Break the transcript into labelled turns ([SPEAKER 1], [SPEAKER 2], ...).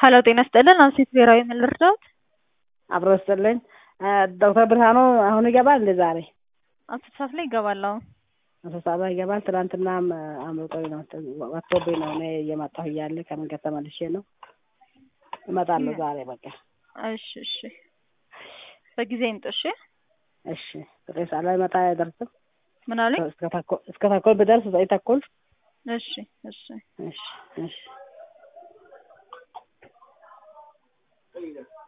[SPEAKER 1] ሀሎ ጤና ይስጥልን አንሴት ብሔራዊ ምን ልርዳዎት?
[SPEAKER 2] አብሮ ይስጥልኝ። ዶክተር ብርሃኑ አሁን ይገባል እንደ ዛሬ
[SPEAKER 1] 10 ሰዓት ላይ ይገባል። አሁን
[SPEAKER 2] 10 ሰዓት ላይ ይገባል። ትናንትናም አምልጦኝ ነው ወጥቶብኝ ነው እኔ እየመጣሁ እያለ ከመንገድ ተመልሼ ነው እመጣለሁ ዛሬ በቃ።
[SPEAKER 1] እሺ እሺ በጊዜ ይምጡ። እሺ
[SPEAKER 2] እሺ 9 ሰዓት ላይ መጣ አይደርስም?
[SPEAKER 1] ምን አለኝ?
[SPEAKER 2] እስከ ተኩል ብደርስ 9 ተኩል።
[SPEAKER 1] እሺ እሺ
[SPEAKER 2] እሺ እሺ